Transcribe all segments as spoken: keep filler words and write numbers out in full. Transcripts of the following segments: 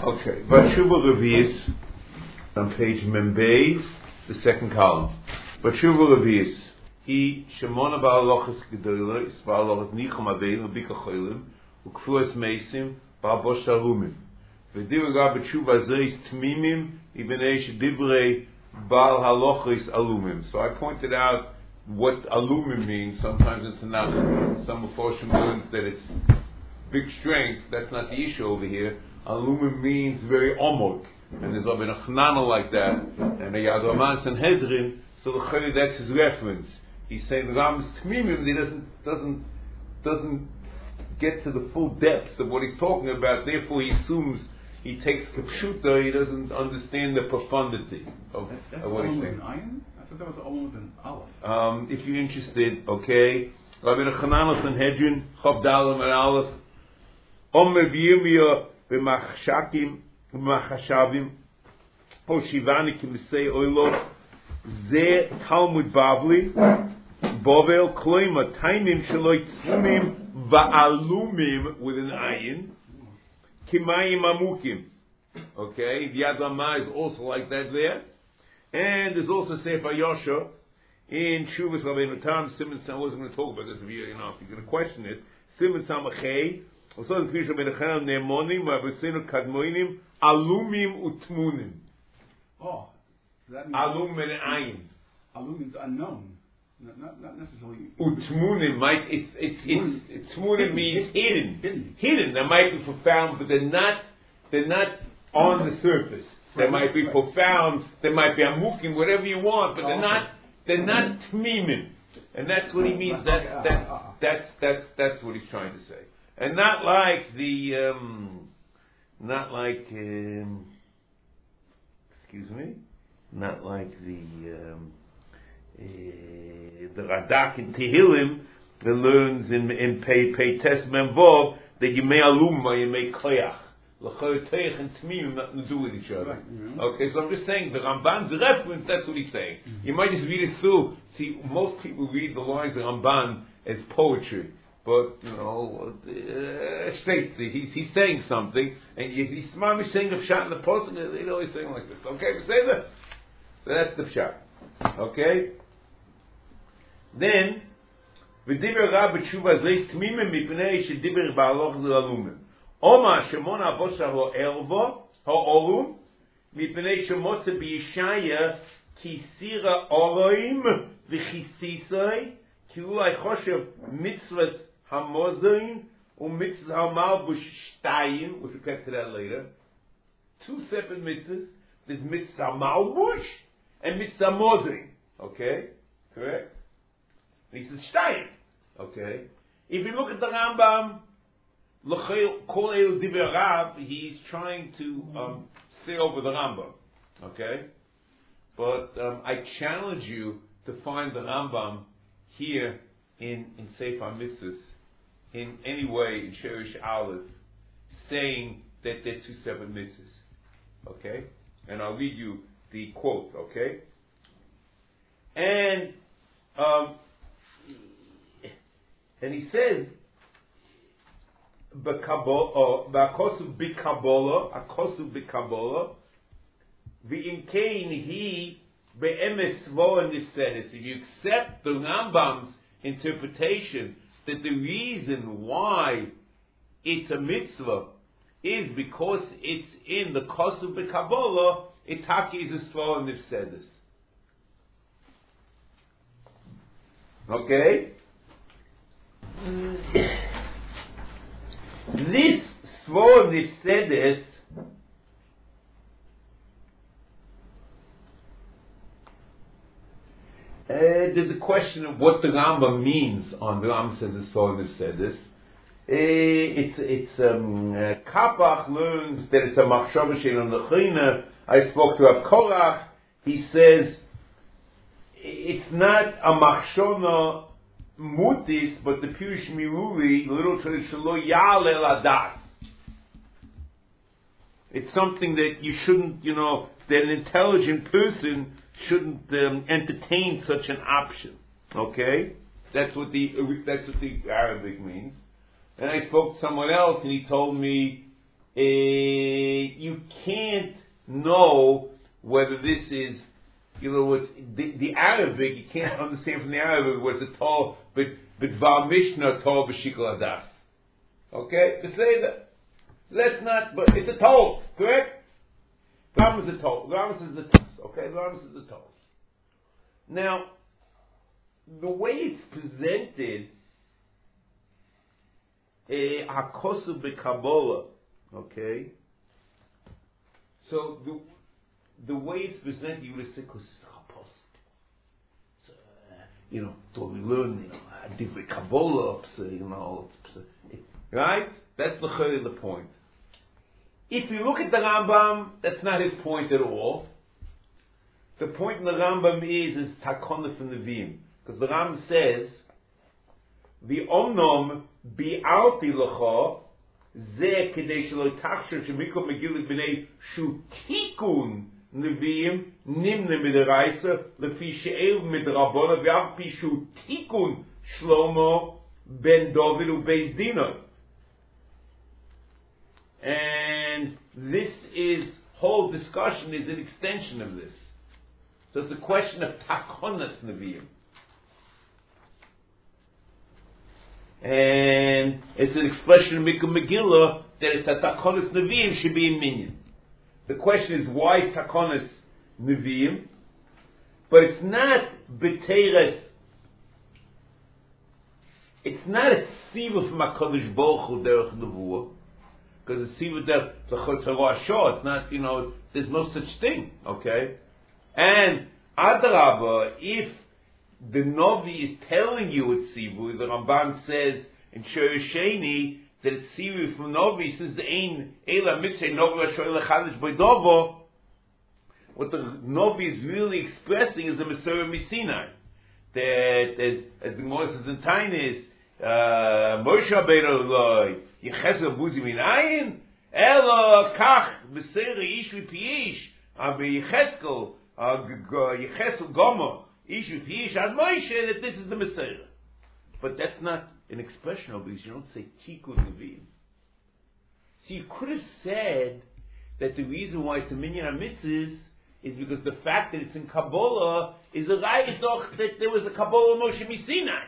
Okay, Vatshuva Revius on page Membeis, the second column. Vatshuva Revius. He Shemona Ba'alochas Gedolos, Ba'alochas Nicham Avein, Bika Cholim, Ukfuas Meisim, Ba'bosh Arumim. V'div Gab Vatshuva Zeis Tmimim, Ibnei Shedivrei Ba'al Halochis Alumim. So I pointed out what alumim means. Sometimes it's enough. Some Mephoshim learns that it's big strength. That's not the issue over here. Alumim means very omok, and there's been a chnana like that, and the Yad Raman Sanhedrin. So the Chayli, that's his reference. He's saying the Rambam's Tmimim, he doesn't doesn't doesn't get to the full depths of what he's talking about. Therefore, he assumes he takes Kapshuta. He doesn't understand the profundity of, that's of what he's saying. Iron? I thought that was almost an Aleph. Um, if you're interested, okay. Rabbi Chanan Sanhedrin, Chav Dalam and Aleph. Om Meviyimiyah b'machshakim b'machashavim Hoshivani Kimisei Oilo Ze Talmud Bavli Bovel Kloima Tainim Shaloi Tzimim Va'alumim with an ayin Kimayim Amukim. Okay, the Yad Ramah is also like that there. And there's also Sefer Yosha in Shuvas Rabbeinu Tam Simon Sam. I wasn't going to talk about this if you, you know, if you're going to question it. Simon Samachay. Also the Pish Rabbeinu Chanam Ne'monim V'Avosenu Kadmoinim Alumim Utmunim. Oh, that means Alum and Ayin. Alum means unknown, not not, not necessarily. Utmunim might it's it's it's, it's Tmunim means hidden. hidden. Hidden. They might be profound, but they're not. They're not on the surface. They might be profound. They might be amukim, whatever you want, but they're not. They're not tmimim, and that's what he means. That's that, that's that's that's what he's trying to say, and not like the, um, not like, um, excuse me, not like the um, uh, the Radak in Tehillim that learns in in Pei Pei Tes Memvov that you may aluma, you may koyach. L'choyotech and Tmim nothing to do with each other. Right. Mm-hmm. Okay, so I'm just saying the Ramban's reference. That's what he's saying. Mm-hmm. You might just read it through. See, most people read the lines of Ramban as poetry, but you know, uh, straight. He's he's saying something, and he's mamish saying the pshat in the post, and they know he's saying like this. Okay, we say that. So that's the pshat. Okay. Then v'diber rab b'tshuva zeis Tmimim mipnei shediber ba'aloch z'alumim. Oma Shemona Abosha Ho Elvo Ho Olum Mipnei Shemotze B'Yishaya Kisira Oroim V'Chisisai Kiulai Choshev Mitzvahs Hamozain U'Mitzvah Hamalbush Shtayim, which we'll get to that later. Two separate mitzvahs. There's Mitzvah Malbush and Mitzvah Mozain. Okay? Correct? He says Shtayim. Okay? If you look at the Rambam, he's trying to um, say over the Rambam, okay? But um, I challenge you to find the Rambam here in, in Sefer Mitzvahs in any way in Sherish Aleph saying that they're two separate mitzvahs, okay? And I'll read you the quote, okay? And um, and he says, B'Kabola, B'Kabola, Akosu B'Kabola, V'Inkein He Be'emes Svoa Nifsedes. If you accept the Rambam's interpretation that the reason why it's a mitzvah is because it's in the Kosu B'Kabola, Itaki is a Svoa Nifsedes. Okay? This Svoa Nifsedes uh, there's a question of what the Rambam means on the Rambam says it's Svoa Nifsedes. Uh, it's it's um, uh, Kapach learns that it's a machshava she'eino nechina. I spoke to Rav Korach. He says it's not a machshava mutis, but the pirush miluli, the little tradition lo ya'aleh ladas. It's something that you shouldn't, you know, that an intelligent person shouldn't um, entertain such an option. Okay, that's what the that's what the Arabic means. And I spoke to someone else, and he told me uh, you know whether this is, you know, it's the, the Arabic, you can't understand from the Arabic what's a tall, but but Val Mishnah tall b'shikol adas. Okay, to say that. Let's not, but it's a toll, correct? Rambam is a toll. Rambam is the toll. Okay, Rambam is the toll. Now, the way it's presented, hakosu b'Kabbalah, okay. So the the way it's presented, you would say, because so, uh, you know, so we learn, you know, different Kabbalah, so, you know, so, it, right? That's the chayr the point. If you look at the Rambam, that's not his point at all. The point in the Rambam is is takonah from the Nevi'im, because the Rambam says, the omnom bi'alti lecha ze kedei shelo tachshav shemikol megilut b'nei shu tikun Nevi'im nimne midaraisa lefi she'el midrabona v'av pi shu tikun Shlomo ben David u'beis Dina. And this is, whole discussion is an extension of this. So it's a question of takonas Nevi'im. And it's an expression of Mikra Megillah that it's a takonas Nevi'im should be in minyan. The question is, why takonas Nevi'im? But it's not b'teres. It's not a tziva from HaKadosh Baruch Hu derech nevuah, because it's tziva derech l'chotzeroah shor. It's not, you know, there's no such thing, okay? And adrabah, if the Novi is telling you it's tzivu, the Ramban says in Shor Sheni that it's tzivu from Novi, says ein ela mitzvah Novi l'shoel lechadish b'dovo. What the Novi is really expressing is the Mesorah Misinai. That, as, as the Gemara says in Tainis, Moshe Rabbeinu loy yiches abuzi min ayin elo kach b'seira ish v'pi ish abi Yecheskel Yecheskel Gomer ish v'pi ish ad Moshe, that this is the Messiah. But that's not an expression of this. You don't say Tikkun Nevi'im. So you could have said that the reason why it's a minyan HaMitzvahs is because the fact that it's in Kabbalah is a raya doch that there was a Kabbalah Moshe Misinai.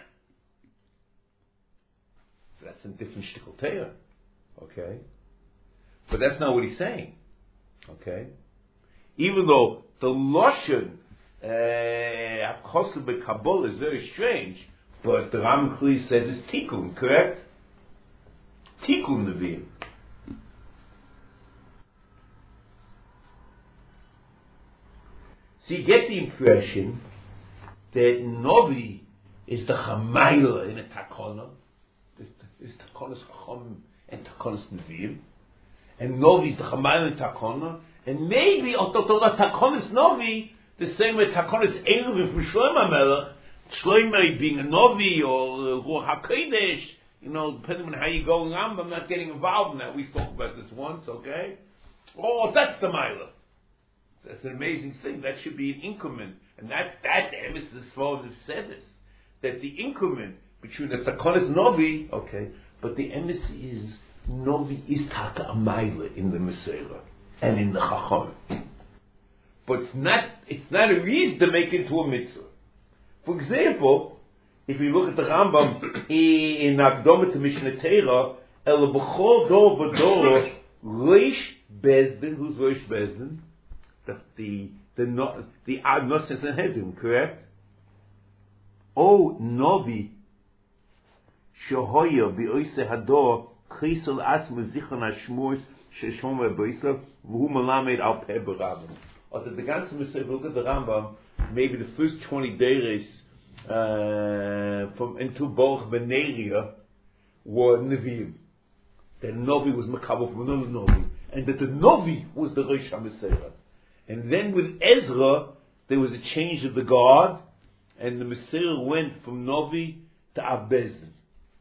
So that's a different shtickle teir. Okay? But that's not what he's saying. Okay? Even though the Lashon Hakosu b'Kabbalah is very strange, but the Ramchli says it's Tikkun, correct? Tikkun Nevi'im. So you get the impression that Novi is the Chamayla in a Takona. Is Takonas Chacham and Takonas Nevi'im. And Novi is the Chamayla in Takona. And maybe, although Takonas Novi, the same way Takonas Eruv from Shlomo HaMelech, Shlomo being a Novi or Ruach HaKodesh, you know, depending on how you go around, I'm not getting involved in that. We've talked about this once, okay? Oh, that's the Maila. That's an amazing thing. That should be an increment. And that, that the emes of Sforim have said this. That the increment between the Takonas Novi, okay, but the emes is, Novi is Taka Amayla in the Mesorah and in the Chacham. But it's not, it's not a reason to make it into a mitzvah. For example, if you look at the Rambam in Akdoma to Mishnah Torah, El B'chol Dor B'Dor Reish Bezdin, who's Reish Bezdin? The the the no, the Agnosis and Hedin, correct? Oh Novi Shohoya B'Oise Hador Chisel Asma Zichron Hashmurs Sheshom V'Boisav V'hu Malamed Al Peh B'Rabim. Or the ganze Mesorah, look at the Rambam, maybe the first twenty days uh, from into Baruch Beneria were Nevi'im. The Novi was Makabel from another Novi, and that the Novi was the Rosh HaMesorah. And then with Ezra, there was a change of the guard, and the Mesorah went from Novi to Av Bezdin.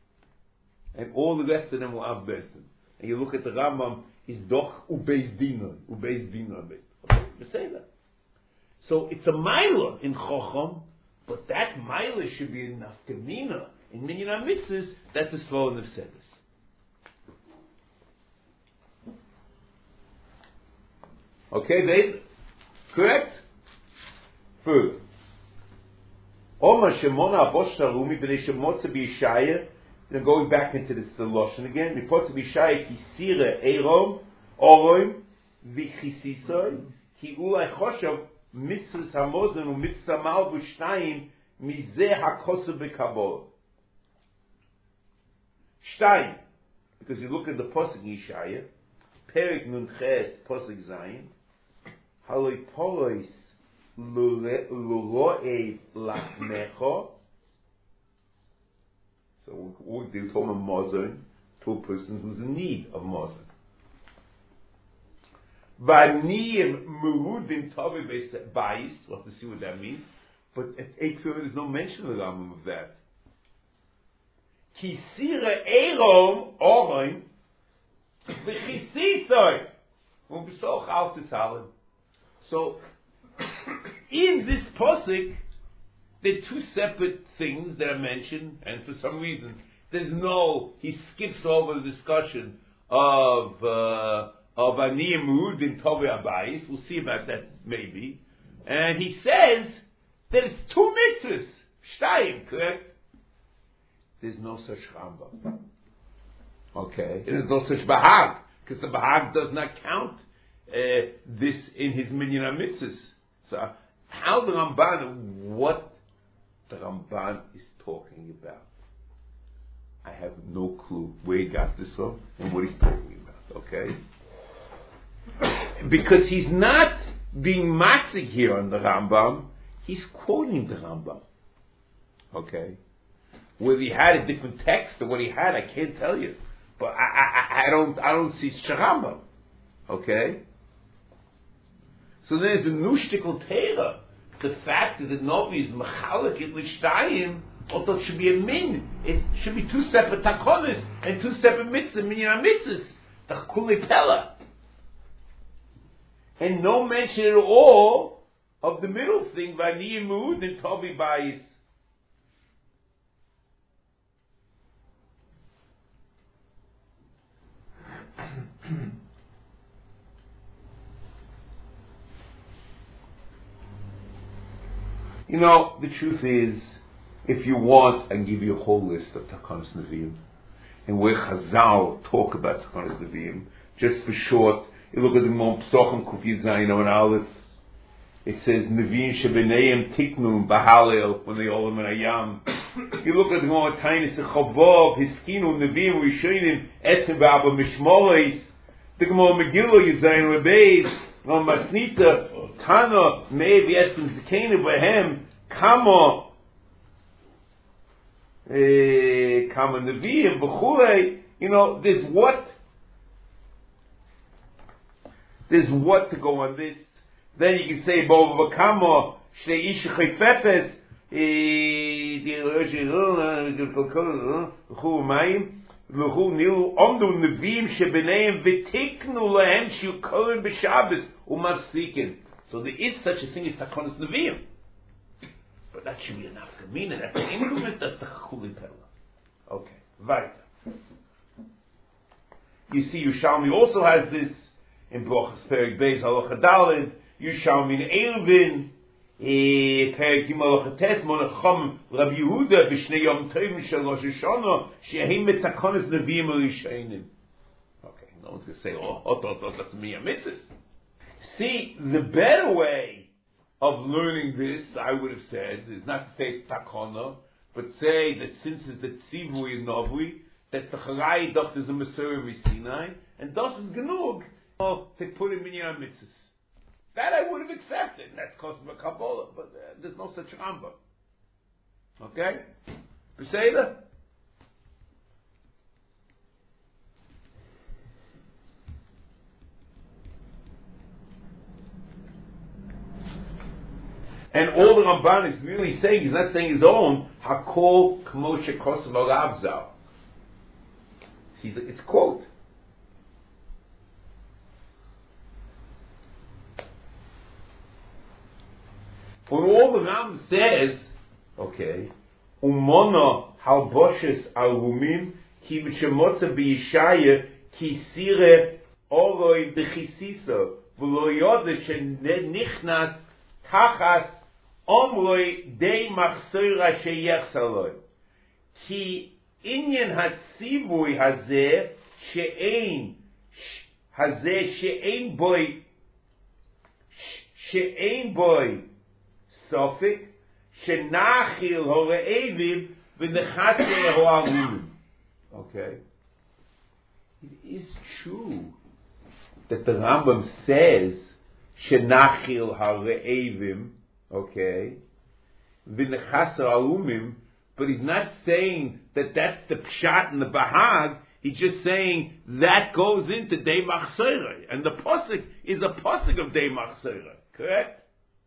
And all the rest of them were Av Bezdin. And you look at the Rambam, is Doch Ubeis Dina, Ubeis Dina, okay, Mesorah. So it's a Maila in Chocham, but that Maila should be enough Kamina. In Minyan HaMitzvahs, that's the Sforim have said this. Okay, they correct? Further. Oma Shemona Abosh Salumi B'nei Shemotza B'Yishaya. Then going back into this the Lashon again. Mipotza B'Yishaya Kisira Eirom Oroim V'Chisisoy Ki Ulai Choshav Mitzvus Hamozon U'Mitzvah Malbus Shtayim Mizeh HaKosav B'Kabol. Shtayim. Because you look at the Posuk Yishaya, Perik Nun Ches Posuk Zayin, Haloi Polois Luroev Lachmecho. So we do talk about Mozon to a person who's in need of Mozon. Vaniyim Merudim Tove Bayis. We'll have to see what that means. But at eight there's no mention of the Rambam of that. Kisira Eirom Orim V'Chisisoy U'B'Soch Altis. So in this posuk, there are two separate things that are mentioned, and for some reason there's no. He skips over the discussion of uh, of Aniyim Merudim Tovei Abayis. We'll see about that maybe, and he says that it's two mitzvahs, shtayim, correct? There's no such Rambam. Okay. There's no such Bahag, because the Bahag does not count uh, this in his minyan mitzvahs. So how the Ramban, what the Ramban is talking about, I have no clue where he got this from and what he's talking about, okay? Because he's not being masig here on the Rambam, he's quoting the Rambam, okay? Whether he had a different text or what he had, I can't tell you. But I, I, I don't, I don't see Sharambam. Okay? So there's a new shtickle Torah. The fact that the Novi is mechalek it l'shtayim, although it should be a min. It should be two separate takonis and two separate mitzvahs, minyan mitzvahs. The kuli pella. And no mention at all of the middle thing, Vaniyim Merudim and Tovi Bayis. You know, the truth is, if you want, I can give you a whole list of Takanos Nevi'im, and where Chazal talk about Takanos Nevi'im. Just for short, you look at the Mom Psochim Kufiyat Zayin and Aleph. It says Nevi'im Shebeneim Tiknum Bahalel when they all in Ayam. You look at the Mom Tainis Chavov Hiskinu Nevi'im Rishonim Etzim Ba'aba Mishmoreis. The Gemara Megillah Yizayin Rebeis. No Masnita Tana Mei V'Etzim Zekenu Behem Kamo Kamo Nevi'im B'Chulei. You know, there's what there's what to go on this. Then you can say Bo V'Kamo Shnei Ish Chayfefes V'Chul Mayim V'Chul Nilu Omdu Nevi'im Shebeneim V'Tiknu Lehem Shukolim B'Shabbos U'Mafsikin. So there is such a thing as Takonos Nevi'im, but that should be enough to mean it. That's the increment. That's the Chuli Pella. Okay, weiter. You see, Yushalmi also has this in Brochas Perik Beis Halacha Daled. Yushalmi in Eruvin Perik Gimel Halacha Tes Monacham Rabbi Yehuda B'Shnei Yom Tovim Shel Rosh Hashanah She'hem Takonos Nevi'im Elishenim. Okay, no one's going to say, oh, oh, oh, oh that's me a missus. See, the better way of learning this, I would have said, is not to say it's takona, but say that since it's the tzivui and novui, that the charai doch is a Mesorah Sinai, and dos is genug to put in minyan mitzvahs. That I would have accepted. That's cost of a Kabbalah, but uh, there's no such Rambam. Okay? Beseda? And all the Ramban is really saying, he's not saying his own, Hakol Kmoshe Kosav Alavzal. He's it's quote. When all the Ram says, okay, Umona Halboshes Alumim Ki B'Shemotza B'Yishaya Ki Sire Oroi B'Chisisa v'lo yodeh shenichnas tachas omroi dei machzora sheyechs aloi. Ki inyan hatzivui hazeh she'ein hazeh she'ein boy she'ein boy sofik she'nachil hore'evim v'nechateh ho'alumim. Okay. It is true that the Rambam says she'nachil hore'evim, okay, v'nechateh ho'alumim, but he's not saying that that's the pshat and the bahag. He's just saying that goes into Dei Machzorah, and the pasuk is a pasuk of Dei Machzorah, correct?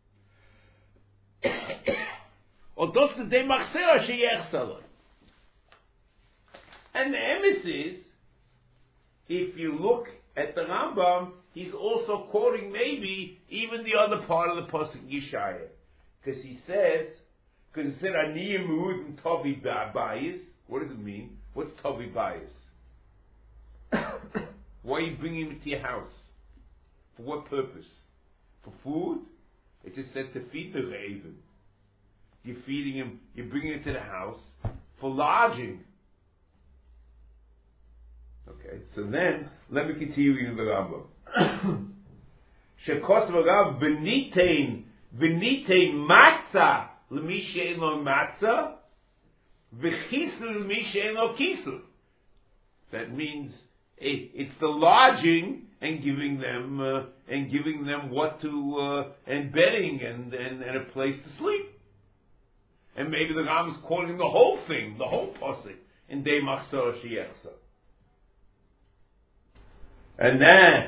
Or does the Dei Machzorah sheyech salon? And the emes is, if you look at the Rambam, he's also quoting maybe even the other part of the pasuk Yeshaya, because he says, because it said Aniyim Mu'ud and Tovi Bayis. What does it mean? What's Tovi Bayis? Why are you bringing him to your house? For what purpose? For food? It just said to feed the raven. You're feeding him, you're bringing him to the house for lodging. Okay, so then, let me continue reading the Rambam. Shekos v'rav v'nitein, v'nitein matzah l'mi she'en lo matzah, v'chisel l'mi she'en lo kisel. That means it, it's the lodging and giving them uh, and giving them what to uh, and bedding and, and, and a place to sleep. And maybe the Ram is quoting the whole thing, the whole pasuk in Dei Machzorah Sheyechsa. And that,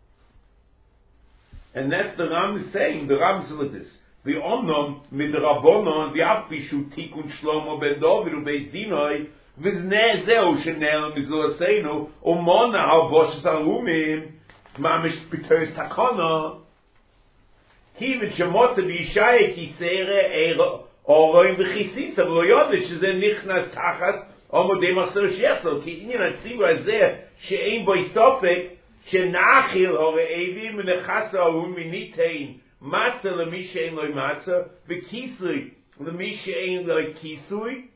and that's the Ram is saying. The Ram says like this: the Omnom midrabonon v'afpi shu tikun Shlomo ben David ubeis dinoi v'znei zeu shenel mizulasenu umona al boshes alumim mamish b'teres takana kivin shemotze v'yishaya kisere eiro oroim v'chisisa v'lo yodesh שזה נכנס תחת עמוד Dei Machzorah Sheyechsa כי עניין הציור הזה שאין בו סופק שנאכיל הורעבים ונכס ההוא מניתן מצה למי שאין לו מצה וכיסוי למי שאין לו כיסוי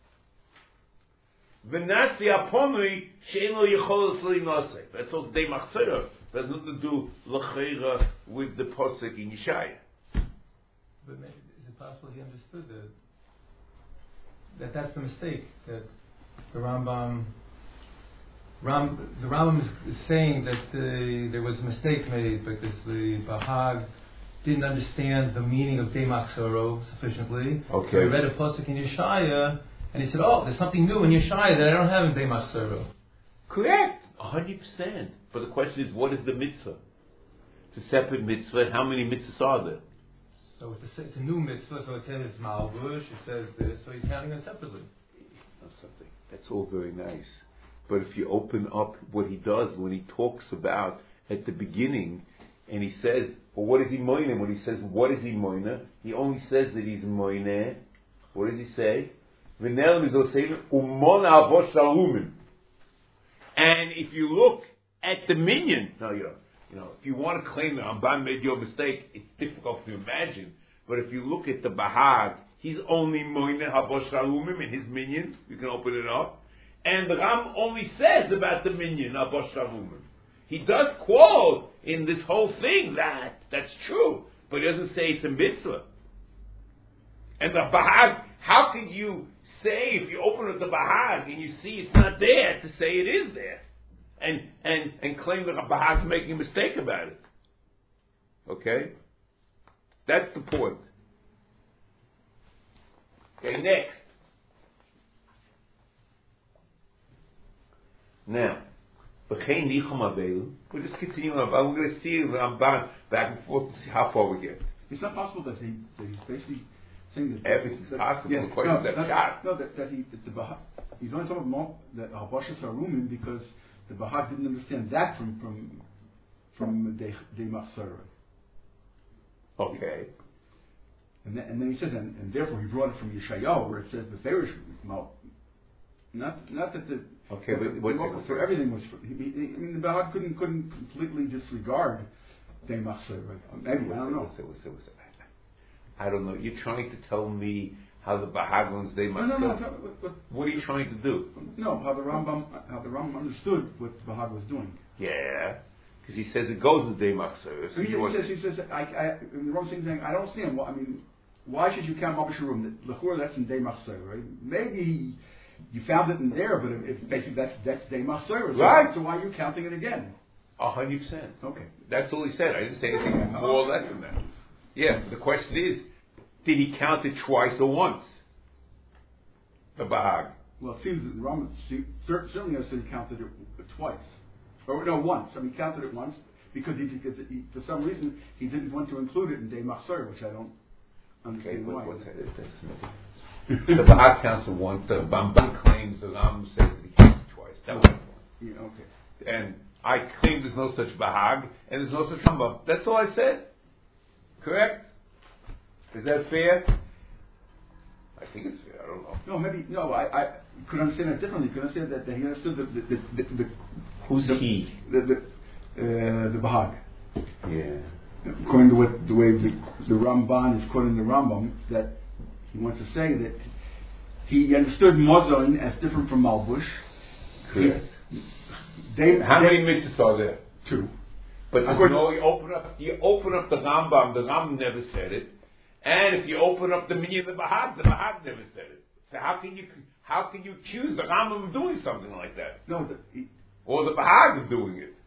ונשיא הפונוי שאין לו יכולת לנושא. That's all Dei Machzorah. That's nothing to do l'cheira with the posuk in Yeshaya. But maybe, is it possible he understood that, that that's the mistake, that the Rambam Ram, the Rambam is, is saying that the, there was a mistake made because the Bahag didn't understand the meaning of Dei Machzorah sufficiently. Okay. So he read a pasuk in Yeshaya and he said, "Oh, there's something new in Yeshaya that I don't have in Dei Machzorah." Correct, a hundred percent. But the question is, what is the mitzvah? It's a separate mitzvah. And how many mitzvahs are there? So it's a, it's a new mitzvah. So it says Malbush, it says this. So he's counting them separately. Or something. That's all very nice. But if you open up what he does when he talks about at the beginning, and he says, well, what is he moine? When he says, what is he moine? He only says that he's moine. What does he say? And if you look at the minion, now you know, you know, if you want to claim that Ramban made your mistake, it's difficult to imagine. But if you look at the Bahag, he's only moine habosh halumim in his minion. You can open it up. And the Ram only says about the minyan, Abosh Ravumim. He does quote in this whole thing that that's true, but he doesn't say it's a mitzvah. And the Bahag, how could you say, if you open up the Bahag and you see it's not there, to say it is there? And and, and claim that the Bahag is making a mistake about it. Okay? That's the point. Okay, next. Now, we're just continuing on. We're going to see the Ramban back and forth to see how far we get. It's not possible that he that he's basically saying that everything's that, possible. Yeah, the question no, that that, shot. No, that, that he that the Bahag, he's only talking about that Habashas are Rumin because the Bahag didn't understand that from from from Dei Machzorah. Okay. And then, and then he says, and, and therefore he brought it from Yeshayahu, where it says the Farish, no, not not that the okay, but the, what's the, for everything was. For, he, he, I mean, the Bahag couldn't couldn't completely disregard Day Machzor. Maybe, I don't know. What's it, what's it, what's it? I don't know. You're trying to tell me how the Bahag learns Day Machzor? No, no, no. But, but, what are you trying to do? No, how the Rambam, how the Rambam understood what Bahag was doing. Yeah, because he says it goes in Day Machzor. So he, he says, he says, I, I, the Rambam saying, I don't understand. Well, I mean, why should you count Mabish Room? L'chor, that's in Day Machzor, right? Maybe you found it in there, but if, if basically that's that's Day Machzor, so, right? So why are you counting it again? A hundred percent. Okay, that's all he said. I didn't say anything more or less than that. Yeah, the question is, did he count it twice or once? The Bahag. Well, it seems that Rambam certainly has said he counted it twice, or no, once. I mean, he counted it once because he because he, for some reason he didn't want to include it in Day Machzor, which I don't understand okay, why. What's that? The Bahag counts it once. The Ramban claims the Rambam says that he counts it twice. That was yeah, okay. And I claim there's no such Bahag and there's no such Rambam. That's all I said. Correct? Is that fair? I think it's fair. I don't know. No, maybe no. I, I could understand it differently. Could understand that, that he understood the the the, the, the who's the, he? The the uh, the Bahag. Yeah. According to what, the way the, the Ramban is quoting the Rambam, that he wants to say that he understood Mozon as different from Malbush. Correct. They, How they, many mitzvahs are there? Two. But you know, you open up, you open up the Rambam. The Rambam never said it. And if you open up the Minyan of the Bahag, the Bahag never said it. So how can you how can you accuse the Rambam of doing something like that? No, the, he, or the Bahag of doing it?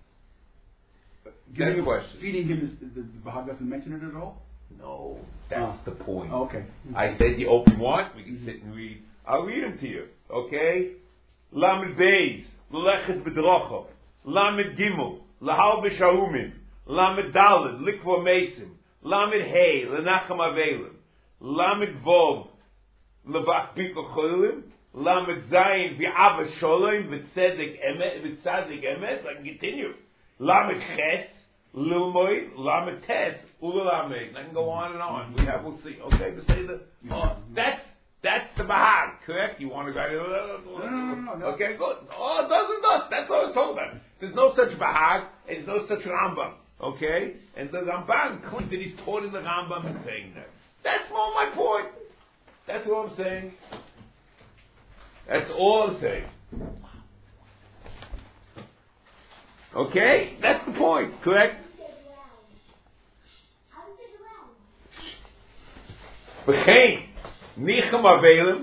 That's the question. Feeding him, is, the, the Bahag doesn't mention it at all? No, that's oh. the point. Oh, okay. I said you open one, we can mm-hmm. sit and read. I'll read them to you, okay? Lamed Beis, Leches B'Drochov, Lamed Gimel, Lahal B'Shaumin, Lamed Daled, Likvo Mesim, Lamed Hey, Lenachem Avelim, Lamed Vov, Levach Biko Cholim, Lamed Zayin, V'Ava Sholem, V'Tzedek Emes, V'Tzadek Emes, I can continue. Lamed Ches, Lilmoy, Lamed Tes, Ulalamed. I can go on and on. We have, we'll see. Okay, to say the, oh, that's, that's the Bahag, correct? You want to go, no, no, no, no. Okay, good. Oh, it doesn't, does. That's all I was talking about. There's no such Bahag, and there's no such Rambam. Okay? And the Ramban claims that he's taught in the Rambam and saying that. That's all my point. That's what I'm saying. That's all I'm saying. Okay? That's the point, correct? V'chein, nichem avelim,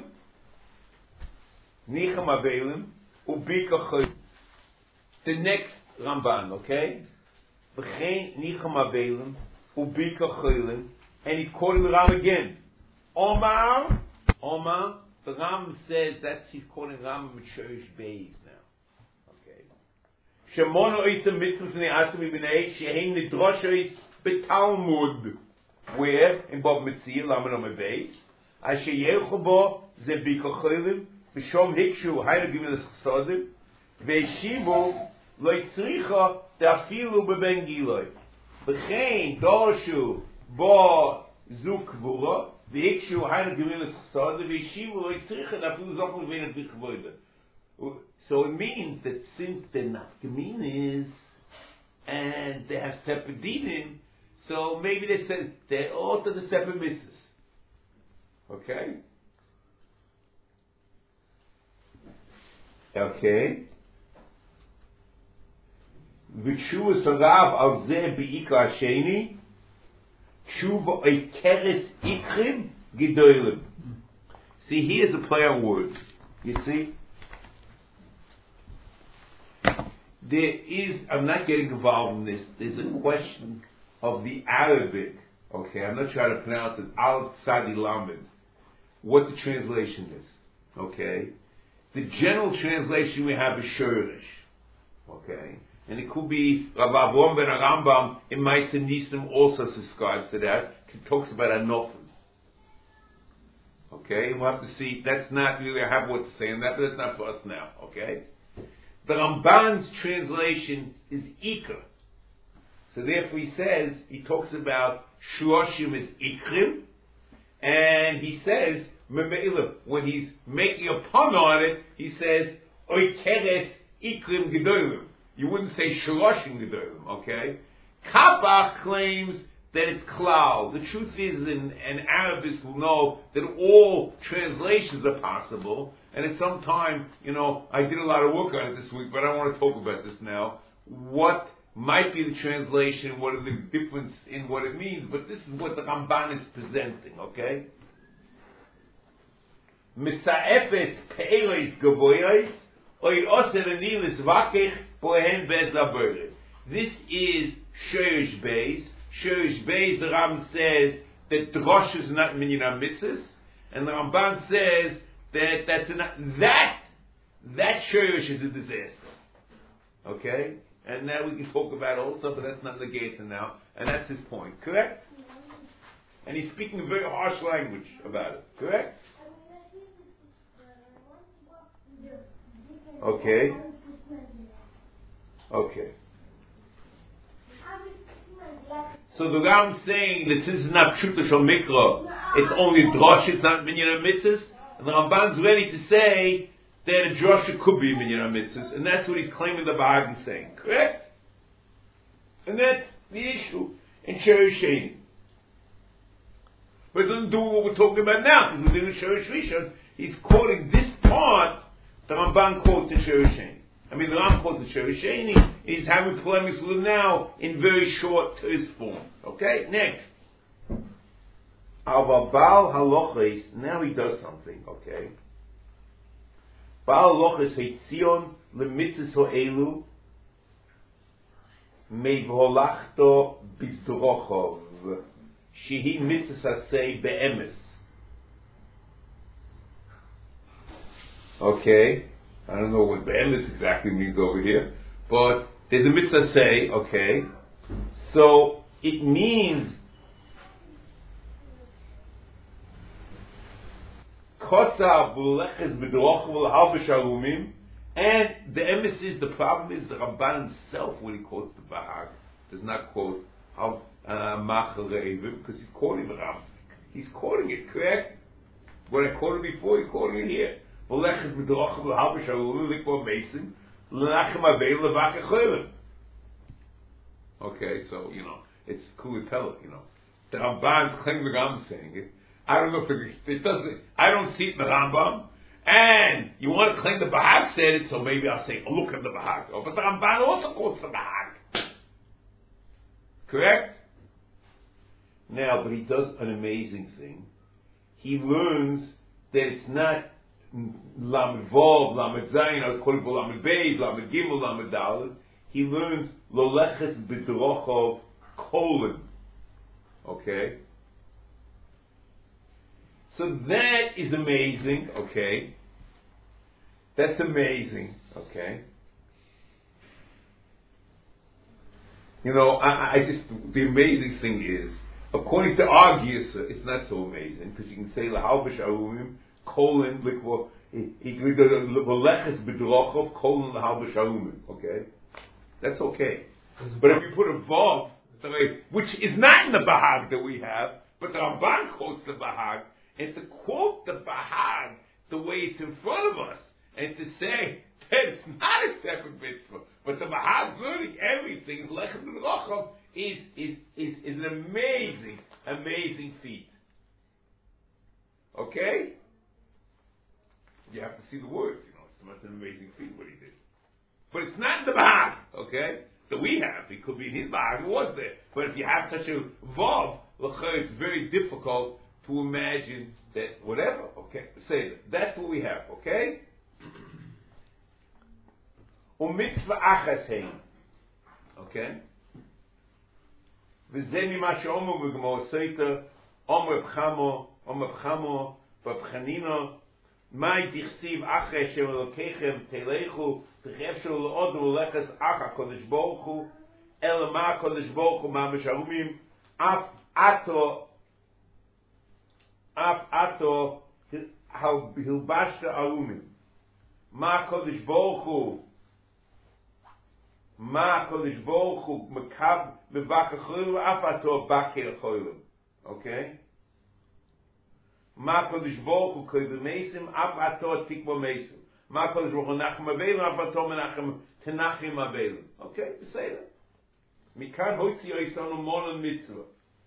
nichem avelim, ubika cholim. The next Ramban, okay? V'chein, nichem avelim, ubika cholim, and he's quoting the Ram again. Omar, Omar, the Ram says that's, he's quoting Ram Church Beis now. Okay. Shemono oisem mitzvahs ne'asim ibnei, shehein nidroshois betalmud. Where? In Bob Metzia, Lamed Omer Beis. Asher yechu bo ze biko cholim, v'shom hikshu, hayna gimel es-chsodim, v'eshivu lo yitzricha te'afilu beben giloi. V'chein dorshu bo zuk v'ura, v'hikshu, hayna gimel es-chsodim, v'eshivu lo yitzricha te'afilu zok l'vein et b'chvoida. So it means that since they're not geminis, and they have separate dinim, so maybe they said they're all to the separate mitzvahs. Okay? Okay. V'tshuva sarav al zeh bi'ika hasheni, tshuva oikeres ikrim gedolim. See, here's a play on words. You see? There is, I'm not getting involved in this, there's a question of the Arabic, okay, I'm not trying to pronounce it, Al Tzadi Lamed, what the translation is, okay? The general translation we have is Shurish, okay? And it could be, Rav Avraham ben Rambam in Ma'aseh Nisim also subscribes to that, it talks about Anofim. Okay, we'll have to see, that's not really, I have what to say on that, but that's not for us now, okay? The Ramban's translation is Ikar. So therefore he says, he talks about Shuashim is Ikrim, and he says, when he's making a pun on it, he says, Oikeres Ikrim Gedolim. You wouldn't say Shuashim Gedolim, okay? Kapach claims that it's klal. The truth is, in, an Arabist will know that all translations are possible, and at some time, you know, I did a lot of work on it this week, but I don't want to talk about this now. What might be the translation, what are the difference in what it means, but this is what the Ramban is presenting, okay? Misa'efes pe'eles gavoyos, oir oser anilis vakech pohen bez laboyres. This is Shorish Beis. Shorish Beis, the Ram says that Drosh is not minyan mitzvahs, and the Ramban says that that's not, that that Shorish is a disaster. Okay, and now we can talk about also, but that's not the gate now, and that's his point. Correct? And he's speaking a very harsh language about it. Correct? Okay. Okay. So the Ram saying that since it's not Pshuta Shal Mikra, it's only Drosh, it's not Minyan HaMitzvahs, and the Ramban's ready to say that a Drosh could be Minyan HaMitzvahs, and that's what he's claiming the Bahag is saying. Correct? And that's the issue in Shorish Sheni. But it doesn't do what we're talking about now, because we're doing Shorish Rishon. He's quoting this part, the Ramban quotes in Shorish Sheni. I mean, the Ram quotes in Shorish Sheni. He's having polemics with him now in very short terse form. Okay, next. Our Baal Halochis, now he does something, okay. Baal Halochis Heitzion Lemitzis Ho'elu Mevholachto Bizdrochov Shehi Mitzis Hasei Be'emes. Okay. I don't know what Be'emes exactly means over here, but there's a mitzvah say, okay, so it means Kosa Buleches B'droch V'l'halbesh Arumim, and the emes is, the problem is the Ramban himself, when he quotes the Bahag, does not quote Machal Re'evim, because he's quoting the Ram. He's quoting it, correct? What I quoted before, he's quoting it here. Okay, so, you know, it's Kulipella, you know. The Ramban's claiming the Rambam saying it. I don't know if it, it doesn't, I don't see it in the Rambam. And you want to claim the Bahag said it, so maybe I'll say, oh, look at the Bahag. Oh, but the Ramban also quotes the Bahag. Correct? Now, but he does an amazing thing. He learns that it's not Lamed Vov, Lamed Zayin, I was quoting for Lamed Beis, Lamed Gimel, Lamed Daled. He learns Loleches B'drochov colon. Okay? So that is amazing, okay? That's amazing, okay? You know, I, I just, the amazing thing is, according to our Giyasa, it's not so amazing, because you can say L'halbesh Arumim, colon, likvo, he could go to Leches B'drochov, colon, L'halbesh Arumim, okay? That's okay. But if you put a Vav, which is not in the Bahag that we have, but the Ramban quotes the Bahag, and to quote the Bahag the way it's in front of us, and to say that it's not a separate mitzvah, but the Bahag learning everything, Lechem B'drochov, is, is, is, is an amazing, amazing feat. Okay? You have to see the words, you know, it's not an amazing feat what he did. But it's not in the Bahag, okay? That we have. It could be in his Bahag, it was there. But if you have such a Vav, it's very difficult to imagine that whatever, okay? Say that. That's what we have, okay? U'mitzvah achas hein. Okay? V'zeh mima she'omer v'gemor seiter, omer b'chamo, omer b'chamo, b'b'chanino, mai tichsiv achas she'em elokechem telechu, t'chefshel l'odom u'leches acha kodesh boruchu, el ma kodesh boruchu ma m'sharumim, af ato, af ato, hilbashta arumim, ma kodesh boruchu, Ma Kodesh Baruch Hu Mekab Mevakachoyim Afato Bakir Choyim. Okay? Ma Kodesh Baruch Hu Koyim Meisim Afato Tikva Meisim. Ma Kodesh Baruch Hu Nachem Avelim Afato Menachem Tenachim Avelim. Okay? You say that. Mikan hoitzi oisanu monon mitzvah.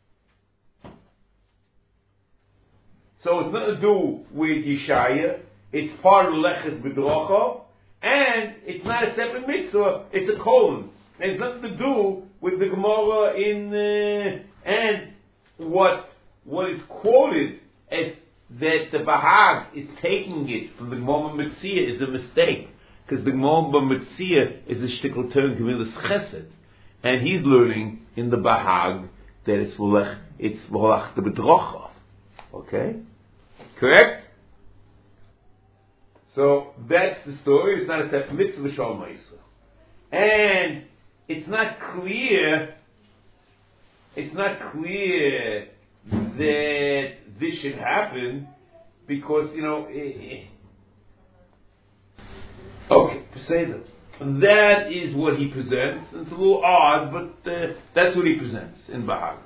So it's nothing to do with Yeshaya. It's part of Leches B'Dracha, and it's not a separate mitzvah. It's a colon. And it's nothing to do with the Gemara in uh, and what what is quoted as that the Bahag is taking it from the Gemara Metzia is a mistake, because the Gemara Metzia is a shtickle term Gemilas Chesed, and he's learning in the Bahag that it's Volech it's Volach the B'Dracha. Okay, correct. So that's the story. It's not a separate mitzvah Shalom Yisrael, and it's not clear. It's not clear that this should happen because you know. Eh, eh. Okay, say that. That is what he presents. It's a little odd, but uh, that's what he presents in Bahag.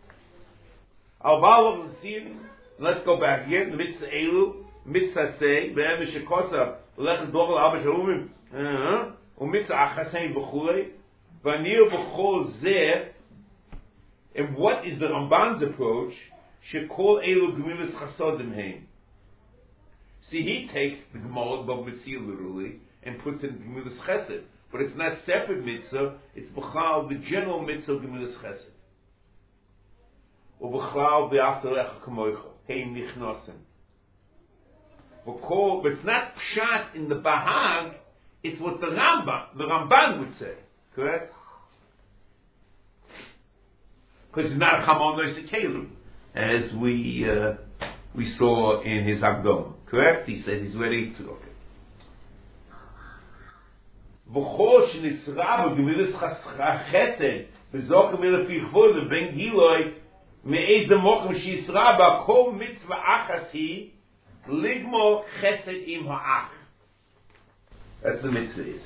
Al Let's go back again. Mitzvah Elu, Mitzvah Say, Be'em Shekosa, Lechet Dochel Abba Shalomim, U'Mitzvah Achasein B'chulei, Vanir B'chol Zeh. And what is the Ramban's approach? Shekol Elu Gemilas Chasodim Heim. See, he takes the Gemara Bab Mitzvah literally and puts it in Gemilas Chesed, but it's not separate mitzvah. It's B'chal the general mitzvah Gemilas Chesed. U'B'chal Be'Aftarecha Kamoicha Heim Nichnosim. But it's not pshat in the Bahag. It's what the Ramban, the Ramban would say. Correct? Because it's not a Chamonos to Kelim, as we uh, we saw in his Agdom. Correct? He said he's ready to. Okay. V'chol shenisrav gemilas chesed v'zokem elefi chvod ben giloi me'ez mokem shenisrav b'kol mitzvah achas hi ligmo chesed im ha'ach. That's the mitzvah is.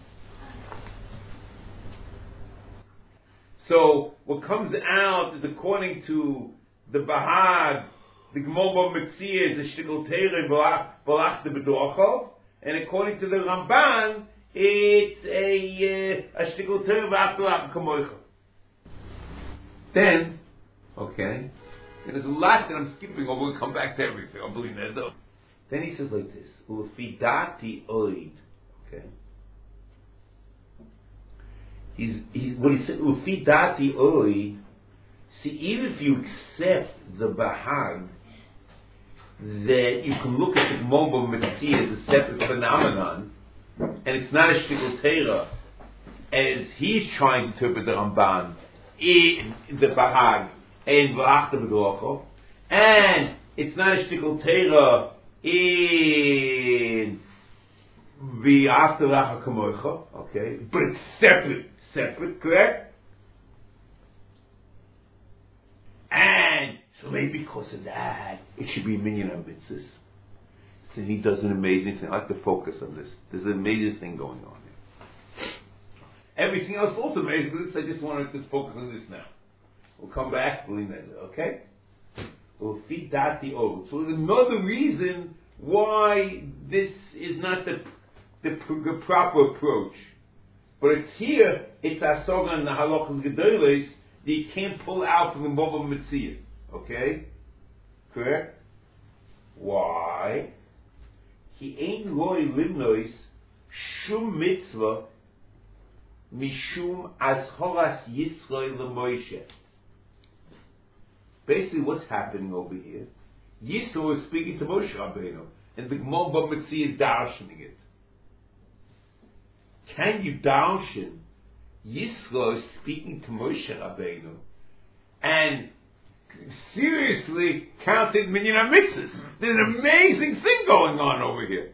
So what comes out is according to the Bahag, the Gemara Metzia is a shtickle teire balach the bedochov, and according to the Ramban, it's a uh, a shtickle teire balach kamoicha. Then, okay, and there's a lot that I'm skipping over. We'll come back to everything. I'll believe that though. Then he says like this: Ulfidati oid. Okay. He's, he's, what he said, Ufi dati oi, see, even if you accept the Bahag, that you can look at the Gemara Metzia as a separate phenomenon, and it's not a shtickle teira, as he's trying to interpret the Ramban in the Bahag, in V'achta B'dorcho, and it's not a shtickle teira in V'achta Racha Kamoicha, okay, but it's separate. Separate, correct? And so maybe because of that, it should be a minyan of mitzvahs. So he does an amazing thing. I like to focus on this. There's an amazing thing going on here. Everything else also amazing, but this, I just want to just focus on this now. We'll come back, okay? We'll feed that the old. So there's another reason why this is not the, the, the proper approach. But it's here, it's Asoga and the Halachas Gedolos that you can't pull out from the Mobile Metzia. Okay? Correct? Why? He ain't loy limnois shum mitzvah mishum azhoras Yisrael leMoshe. Basically, what's happening over here? Yisrael is speaking to Moshe Rabbeinu, and the Mobile Metzia is darshaning it. Can you darshan Yisro speaking to Moshe Rabbeinu and seriously counted minyan mitzvahs? There's an amazing thing going on over here.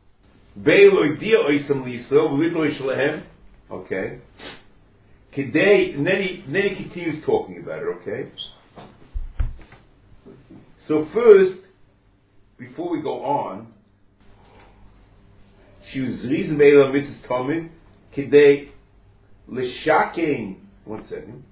Okay. And then he, then he continues talking about it, okay? So first, before we go on, she was reason beila mitzvah tomid kidei l'shakein. One second.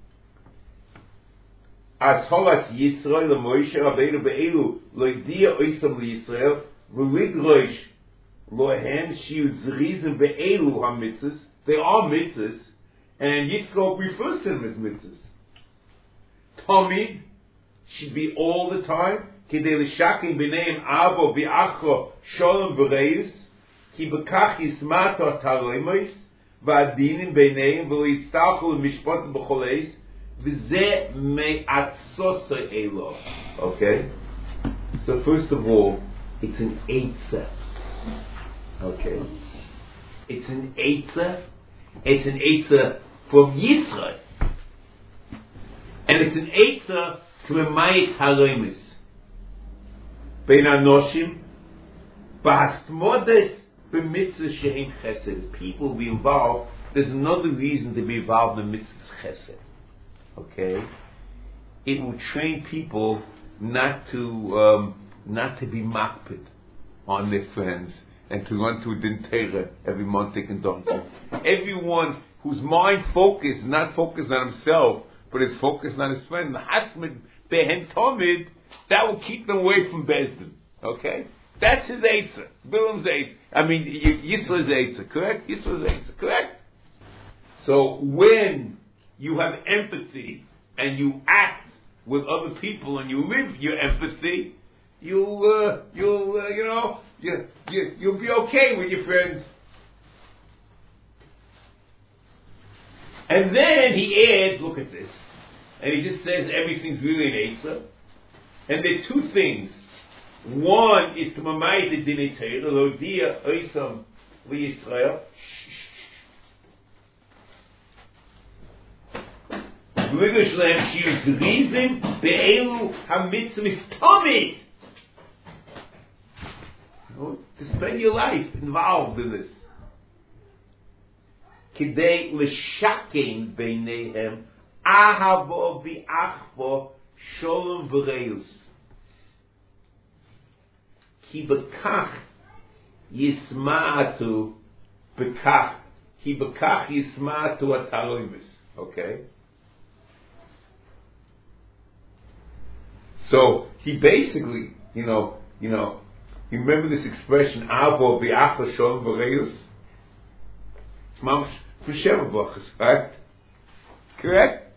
As holas Yisrael leMoshe Rabbeinu be'elu loidia oisam liYisrael v'ligrosh lohem. She was reason be'elu hamitzvahs. They are mitzvahs, And Yitzchak refers to them as mitzvahs. Tamid should be all the time. Kidei l'shakim b'neim avo v'acho sholem v'reis ki b'kach yismato taroimos v'adinim b'neim v'lo yitztachu l'mishpotim b'choleis v'zeh me'atzosei elo. Okay? So first of all, it's an eitzah. Okay? It's an eitzah. It's an eitzah from Yisrael. And it's an eitzah to a mayit haroimis. Bein anoshim, b'hastmodes b'mitzvah she'en chesed. People will be involved. There's another reason to be involved in mitzvah chesed. Okay? It will train people not to um, not to be makpid on their friends and to run to a din Torah every month and donkey. Everyone whose mind focus is not focused on himself, but is focused on his friend, Hasmid behen tomid, that will keep them away from Bezdin. Okay? That's his eitzah. Bilam's eitzah. I mean, Yisrael's eitzah, correct? Yisrael's eitzah, correct? So when you have empathy and you act with other people and you live your empathy, you'll, uh, you'll, uh, you know, you, you, you'll be okay with your friends. And then he adds, look at this, and he just says everything's really an eitzah. And there are two things. One is to mamayit the dinei Torah, lodia oisam liYisrael. Glidish lehem shius grizim be'elu hamitzvahs tamid. To spend your life involved in this. Kidei l'shakein beinehem ahavo v'achvo sholem v'reus. Ki bekach yisma'atu bekach. Ki bekach yisma'atu ataroimus. Okay? So, he basically, you know, you know, you remember this expression, avo v'achvo sholem v'reus? Mamash for Sheva Brachas, right? Correct?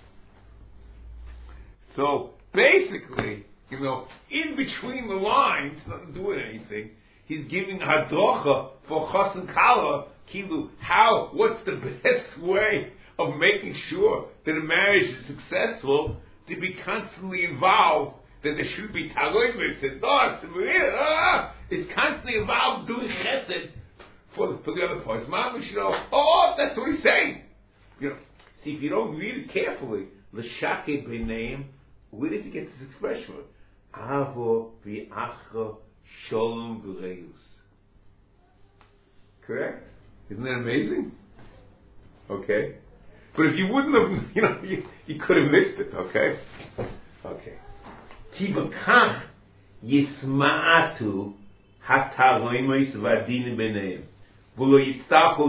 So basically, you know, in between the lines, not doing anything, he's giving hadracha for Chas and Kala, Kilu, how, what's the best way of making sure that a marriage is successful, to be constantly involved, that there should be taroimus and dos, and it's constantly involved doing chesed, For the, for the other parts, Mom, you know, oh, that's what he's saying. You know, see, if you don't read it carefully, l'shakeh b'neim, where did he get this expression from? Avo v'acha sholem v'reus. Correct? Isn't that amazing? Okay. But if you wouldn't have, you know, you, you could have missed it. Okay. Okay. Ki b'kach yisma'atu hataroimus v'adinim b'neim. Okay,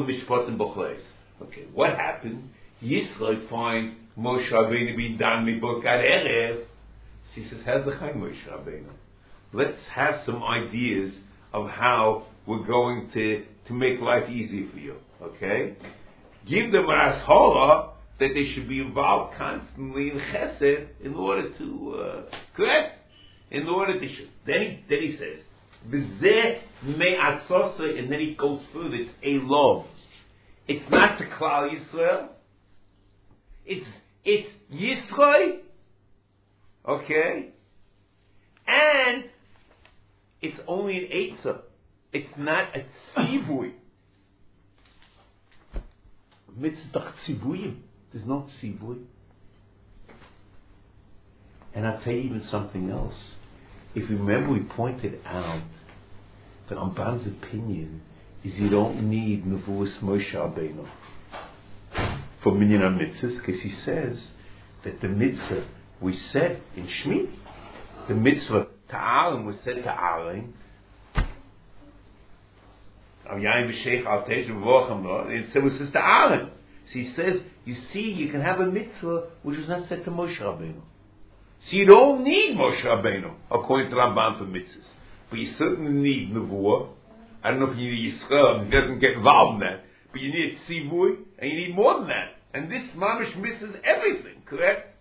what happened? Yisrael finds Moshe Rabbeinu being done mibokat erev. He says, "How's the Chaim Moshe Rabbeinu? Let's have some ideas of how we're going to, to make life easier for you." Okay, give them an ashola that they should be involved constantly in Chesed in order to uh, correct, in order to. Then he then he says. And then he goes further. It's a love. It's not to Klal Yisrael. It's it's Yisrael. Okay, and it's only an eitzah. It's not a tzivui. Mitzvah tzivuyim. There's no tzivui. And I'll tell you even something else. If you remember, we pointed out that Ramban's opinion is you don't need Nevuas Moshe Rabbeinu for Minyan HaMitzvahs, because he says that the mitzvah we said in Shmini, the mitzvah Ta'arim was said to Aaron, it says to Aaron. So he says, you see, you can have a mitzvah which was not said to Moshe Rabbeinu. So you don't need Moshe Rabbeinu, according to Ramban, for mitzvahs. But you certainly need Nevuah. I don't know if you need Yisrael, he doesn't get involved in that. But you need Tzivui, and you need more than that. And this mamish misses everything, correct?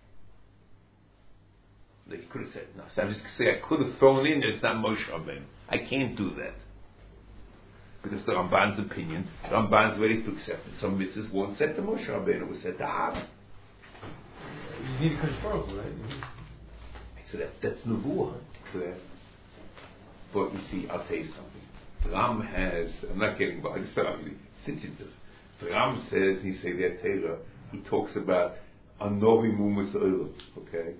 They could have said, no, so I'm just going to say I could have thrown in that it's not Moshe Rabbeinu. I can't do that. Because the Ramban's opinion, the Ramban's ready to accept it. Some mitzvahs weren't said to Moshe Rabbeinu, it was said to Aaron. You need a Kodesh, right? So that, that's Nevuah, correct? But you see, I'll tell you something. The Ram has, I'm not getting by, I just thought really sensitive. The Ram says, he say that Torah, he talks about Anovi Mumas Olam, okay?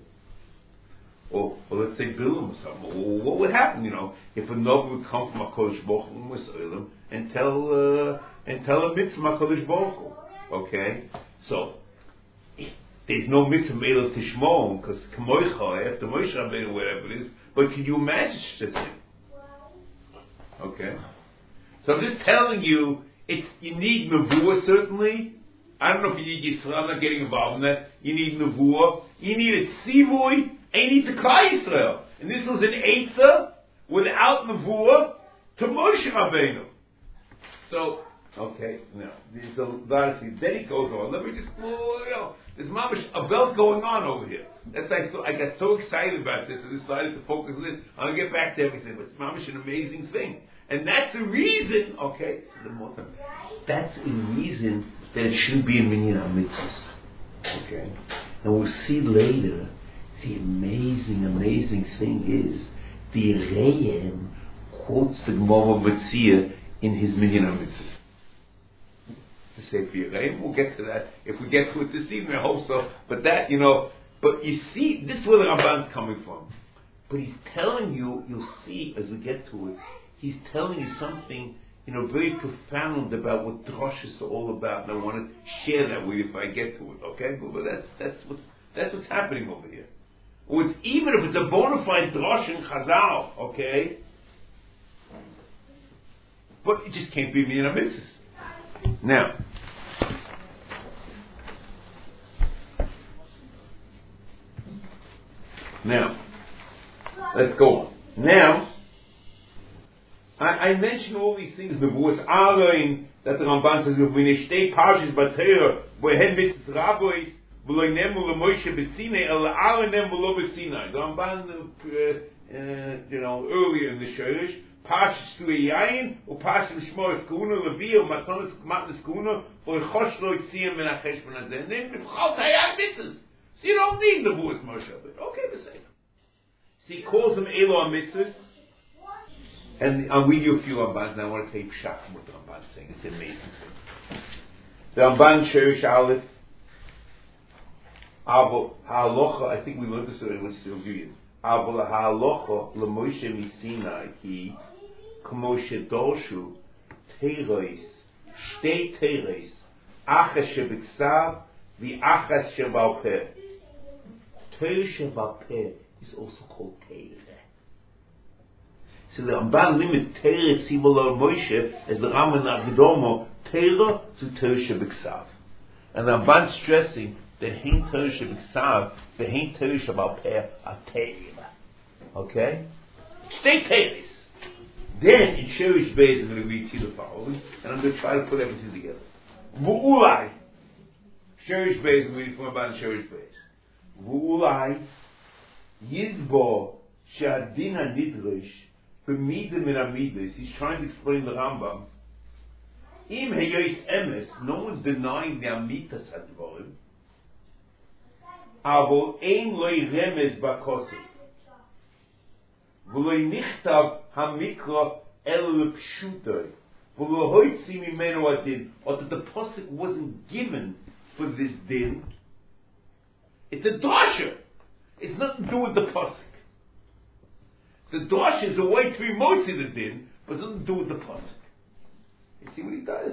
Or, or let's say Bilam or something. Or what would happen, you know, if a Novi would come from HaKadosh Baruch Hu Mumas Olam and tell, uh, and tell a mitzvah HaKadosh Baruch Hu, okay? So, there's no mitzvah Me'el Tishmon, because Kamoicha, after Moshe Rabbeinu, whatever it is, but can you imagine such a thing? Okay? So I'm just telling you, it's, you need Nevuah certainly. I don't know if you need Yisrael, I'm not getting involved in that. You need Nevuah. You need a Tzivui, and you need to Klal Yisrael. And this was an Eitzah without Nevuah to Moshe Rabbeinu. So, okay, now, there's a lot of things. Then he goes on. Let me just, oh, you know, there's mamish a belt going on over here. That's like, so I got so excited about this and decided to focus on this. I'm going to get back to everything, but it's mamish an amazing thing. And that's the reason, okay, the more, that's the reason that it should be in Minyan HaMitzvahs. Okay? And we'll see later, the amazing, amazing thing is, the Re'em quotes the Gemara Metzia in his Minyan HaMitzvahs. The Sefer Yereim, we'll get to that. If we get to it this evening, I hope so. But that, you know, but you see, this is where the Ramban's coming from. But he's telling you, you'll see as we get to it, he's telling you something, you know, very profound about what drashas are all about, and I want to share that with you if I get to it, okay? But, but that's that's what's that's what's happening over here. Or it's, even if it's a bona fide drash in Chazal, okay? But it just can't be me in a mitzvah. Now, now, let's go on. Now, I, I mentioned all these things, Nevuas Aaron, that the Ramban says, when they stay parshas b'Torah, where mitzvahs rabbis, v'lo nemu l'Moshe b'Sinai, el Aaron nemu lo b'Sinai. The Ramban, uh, uh, you know, earlier in the Shorish, parshas Tzui Yayin, or parshas Shmor Eskuna, Levi, or Matanas Matnas Kuna, or Chosh lo Yitziyam min HaChesh ben Hazeh. And then, B'chal Tayad mitzvahs. So you don't need Nevuas Moshe Rabbeinu. Okay, the same. So he calls them Elo HaMitzvahs. And I'll read you a few Rambans, and I want to tell you pshat from what the Ramban is saying. It's an amazing thing. The Ramban Shorish Aleph, Avo Ha'alocha, I think we learned this already, let's still do it. Avo Ha'alocha l'Moshe miSinai ki k'mo shedorshu teiros, shtei teiros, achas shebiksav v'achas shebal peh. Teir shebal peh is also called Teir. So the Ramban limit Teira Tzivol Moshe as the Raman Agdomo Teira to Teir Shebiksav, and the Ramban stressing that Hein Teir Shebiksav, the Hein Teir Shebal Peh are Teira. Okay, stay Teiris. Then in Shorish Beis I'm going to read to you the following, and I'm going to try to put everything together. Vu'ulai Shorish Beis, I'm reading from about Shorish Beis. Vu'ulai Yizbo Shadin HaNidrish. He's trying to explain the Rambam. Im heyois emes, no one's denying the amitas hadvarim. Avol ein loy remes bakosi. V'loy nichtav hamikra el pshutoy. V'lo hoitzi mimenu adin. Or that the posuk wasn't given for this din. It's a dasha. It's nothing to do with the posuk. The dosh is a way to be motzi the din, but it doesn't do with the pasuk. You see what he does?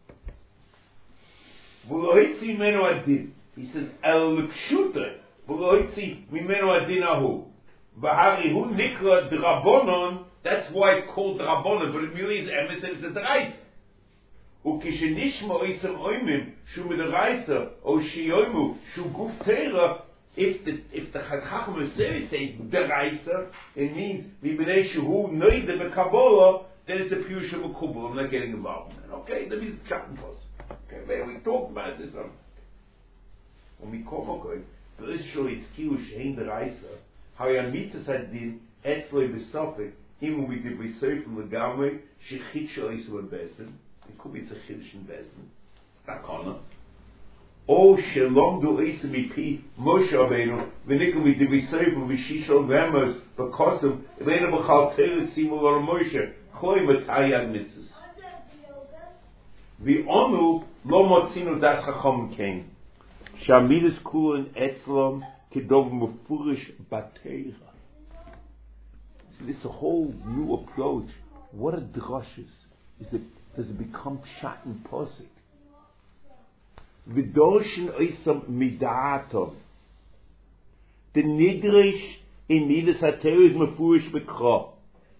V'lohitzi menu adin. He says el l'pshuta. V'lohitzi mimenu adin ahu. V'hari hu nikra d'rabonon. That's why it's called d'rabonon, but it really is emes and it's a d'raisa. Ukishenishma oisem oimim shu mid'raisa o shiyoimu shu guf teira. If the if the Chacham is saying deraisa, it means mibnei shehu noide bekabola, then it's a pure shemukubul. I'm not getting involved in that. Okay, let me chat and pause. Okay, man, we talked about this. Um, Und mi kommen there is show is skill shein der Reise. How ya mitzvahs had din etzloi besofik, even with the research from the Gamre, she chitsho is to a bezen. It could be it's a chiddush in bezen. Takana. O shalom do is mi pi Moshe Rabbeinu, v'nikum with the research from Vishishol Ramos, because of Elena B'chal Teres Simul Moshe, Choi Matayad Mitzvahs. V'onu lo motzinu das chacham king. Shamidas kulen etzlom kedov mufurish bateira. So this is a whole new approach. What are drushes? Is it does it become pshat and posik? V'doshin oisam midatom. The nidrish in midas hateira is mufurish bekra.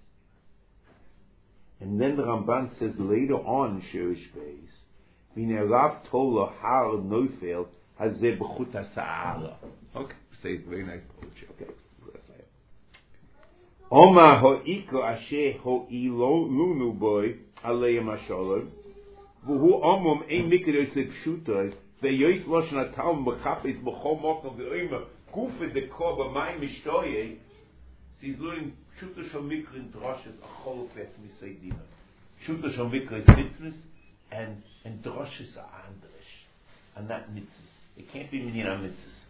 And then the Ramban says later on in Shirish Beis, V'nei Rav Tola Har Neufel Hazeh B'chut HaSa'ara. Okay, say it very nice poetry. Okay, that's it. Oma Ho'iko Asher Ho'ilo Lunu Boy Aleim HaSholem V'hu Omum Ein Mikedos L'Pshutoy V'yois Loshen HaTalm B'chapes B'chol Mokom V'oima Gufe Dekor B'mayim Mishtoye. She's learning Shuta Shal Mikra in Droshes a Chol Fet Misaydina. Shuta Shal Mikra is mitzvahs and and Droshes are andrish, and not mitzvahs. It can't be minyan mitzvahs.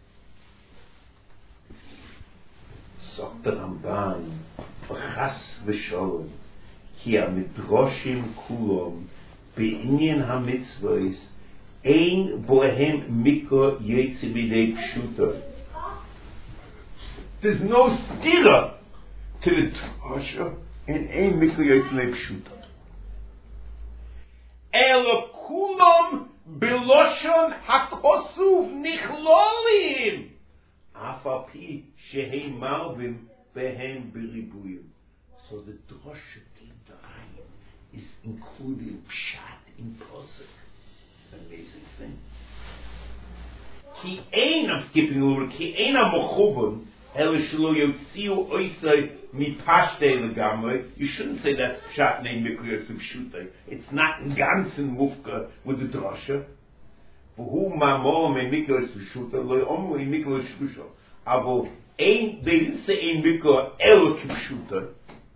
Sagt der Ramban, V'chas v'sholem, ki ha-midroshim kulom, be'inyan ha-mitzvahs, ein bohem mikra yetzi b'dei pshuta. There's no stira to the Drosha and ein mikra yetzi b'dei pshuta. Ela kulam beloshon hakosuv nichlolim. Afapi shehem malvim behem beribuyim. So the Drosha Kedai is including pshat in posuk. Amazing thing. Ki ein, I'm skipping over. Ki ein amochubon. You shouldn't say that pshat name mikra subshutai. It's not in ganzen mufka with the drasha. Who mamor me mikra subshutai lo omu in mikra subshutai. Avo ein, they didn't say ein mikra el subshutai.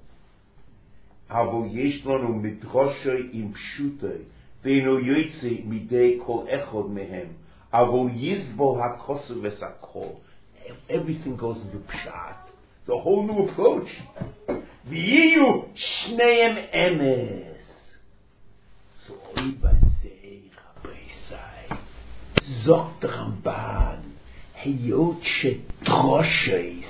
Avo yesh lanu midrasha im pshutai. Veino yoytze midei kol echod mehem. Avo yizbo hakosu vesakol. Everything goes into pshat. It's a whole new approach. V'yiyu shneim emes. So oiba zei rabeisai. Zok the Ramban. Heyot she droshes.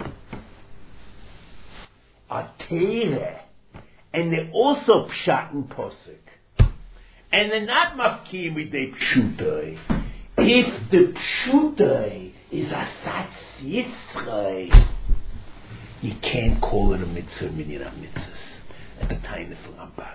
Atere. And they're also pshat and posik. And they're not mafkim with the pshutai. If the pshutai is a Satz Yisrael, you can't call it a mitzvah, minyan mitzvahs at the time of the Ramban.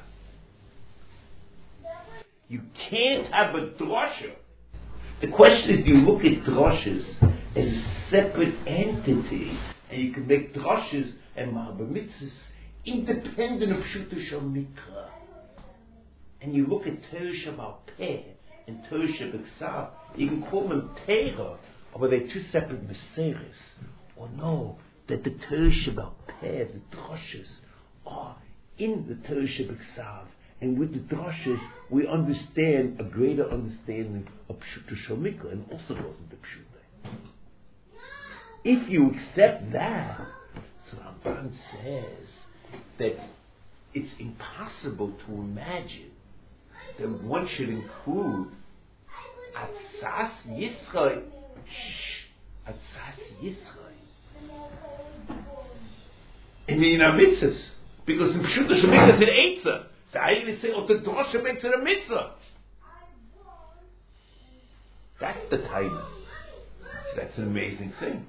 You can't have a drosha. The question is, do you look at droshes as a separate entity, and you can make droshes and ma'aber mitzvahs independent of Pshuta Shal Mikra? And you look at Torah Shabbat Peh and Torah Shabbat Ksav, you can call them Torah, but they're two separate Meseres. Or no, that the Torah Shabbat Peh, the droshes, are in the Torah Shabbat Ksav. And with the droshes, we understand a greater understanding of Pshuta Shal Mikra, and also goes into Pshuta. If you accept that, so Ramban says that it's impossible to imagine that one should include Atzas Yisrael. Shh, Atzas Yisrael. In the mitzvahs, because in Pshuta Shal Mikra it's an Eitzah. So I even say, oh, the drosha makes it a mitzvah. That's the taina. So that's an amazing thing.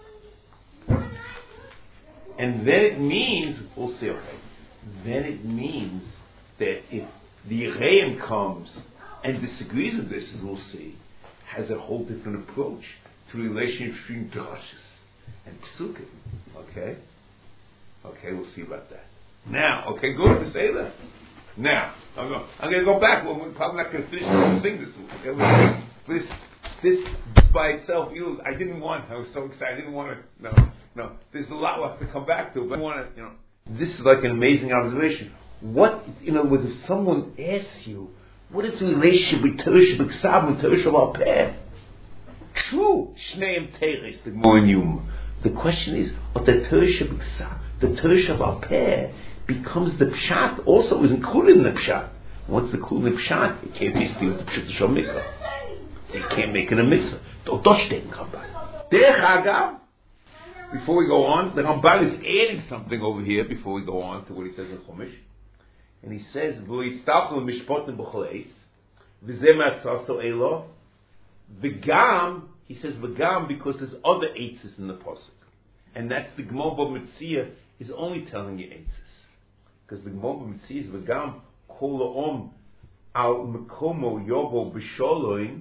And then it means, we'll see, okay, then it means that if the Yereim comes and disagrees with this, as we'll see, has a whole different approach to the relationship between droshes and psukim. Okay? Okay, we'll see about that. Now, okay, go to say that. Now, I'm going, I'm going to go back. Well, we're probably not going to finish the whole thing this week. Okay? This, this by itself, you know, I didn't want, I was so excited, I didn't want to, no, no, there's a lot left to come back to, but I want to, you know, this is like an amazing observation. What, you know, was if someone asks you, what is the relationship with Torah B'Ksav and Torah B'Alpeh? True, Shneim Teres, the Moinium. The question is, what the Torah B'Ksav, the Torah B'Alpeh becomes the Pshat, also is included in the Pshat. What's the cool in the Pshat? It can't be still with the Pshat Shal Mikvah. You can't make it a mitzvah. Don't touch it, Ramban. Derech Agav. Before we go on, the Ramban is adding something over here before we go on to what he says in Chumash. And he says, "V'yitztachlu mishpotim b'chol eis, v'zeh ma'atzaso elo." V'gam, he says v'gam because there's other eitzes in the pasuk, and that's the Gemara B'Metzia is only telling you eitzes, because the Gemara B'Metzia is v'gam kol ha'om al mekomo yobo b'sholoim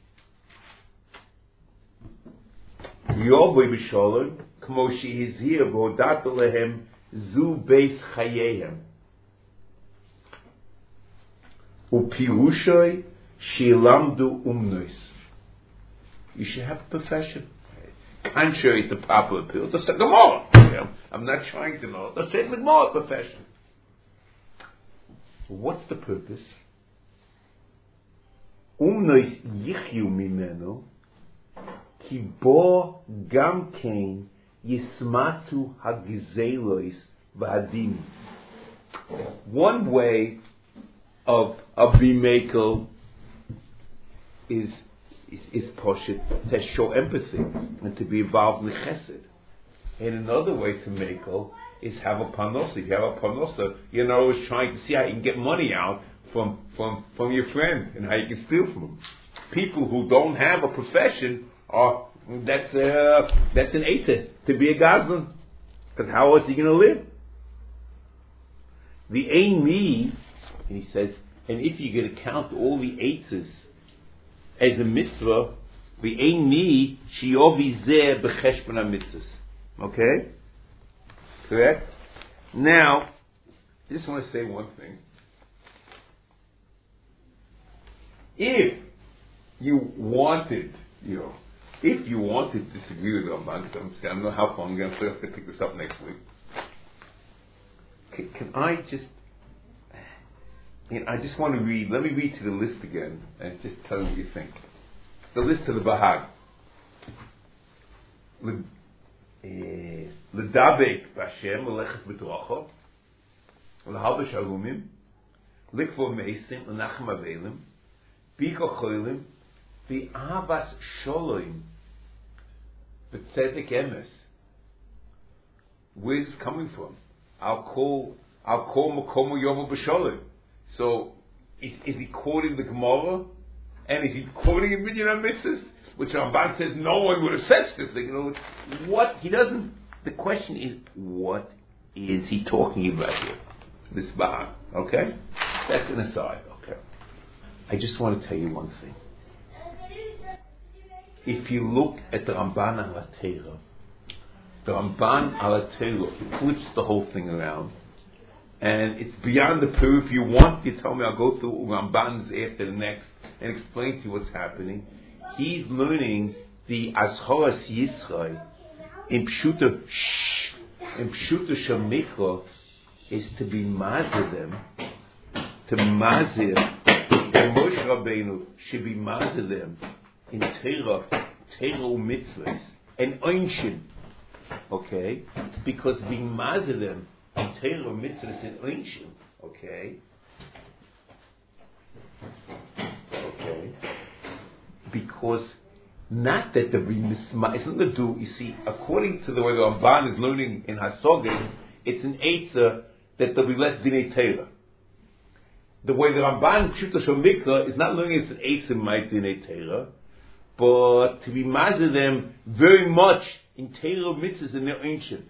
yobo b'sholoim kmo shehizir v'hodat lehem zu beis chayehem. Upirushay shilamdu umnois. You should have a profession. Contrary to popular appeal, that's the Gemara. You know, I'm not trying to know. That's the Gemara profession. What's the purpose? Umnois yichyu mimeno ki bo gam kein yismatu hagizelois v'adim. One way of of bimekel is is, is poshut to show empathy and to be involved in the chesed. And another way to mekel is have a panosa. If you have a panosa, you're not always trying to see how you can get money out from from from your friend and how you can steal from him. People who don't have a profession are that's uh, that's an eitzah to be a gazlan, because how else are you going to live? The ein mi. And he says, and if you get to count all the eitzes as a mitzvah, the ein mi shiovi zeh b'cheshbon ha-mitzvahs. Okay? Correct? Now, I just want to say one thing. If you wanted, you know, if you wanted to disagree with Ramban, because I'm, I don't know how far I'm going to have to pick this up next week. Can, can I just And I just want to read, let me read to the list again and just tell you what you think. The list of the Bahag. L'dabek b'Hashem, l'lechet b'toracho, l'halbash harumim, l'kvor meisim, l'nachem avelim, b'iko cholim, v'avas sholoim, b'tzedek emes. Where's this coming from? I'll call, I'll call makomo yomo b'sholim. So, is, is he quoting the Gemara? And is he quoting a Minyan HaMitzvahs? Which Ramban says no one would have said this thing. You know, what, he doesn't, the question is, what is he talking about here? This Bahag, okay? That's an aside, okay? I just want to tell you one thing. If you look at the Ramban al Torah, the Ramban al Torah flips the whole thing around. And it's beyond the proof. If you want, you tell me, I'll go through Ramban's after the next and explain to you what's happening. He's learning the Azhoras Yisrael in Pshuta Shh, in Pshuta Shamikra is to be mazir them, to mazir, and Moshe Rabbeinu should be mazir them in Torah, Torah mitzvahs, and Einshin, okay? Because being mazir them in Torah mitzvahs and Einshin, okay? Okay? Because not that the misma, it's not to do, you see, according to the way the Ramban is learning in Hasogas, it's an Eitzah that there'll be less Dinei Torah. The way the Ramban Pshuta Shel Mikra is not learning it's an Eitzah Might Dinei Torah, but to be mazir them very much in Torah mitzvahs and their ancient.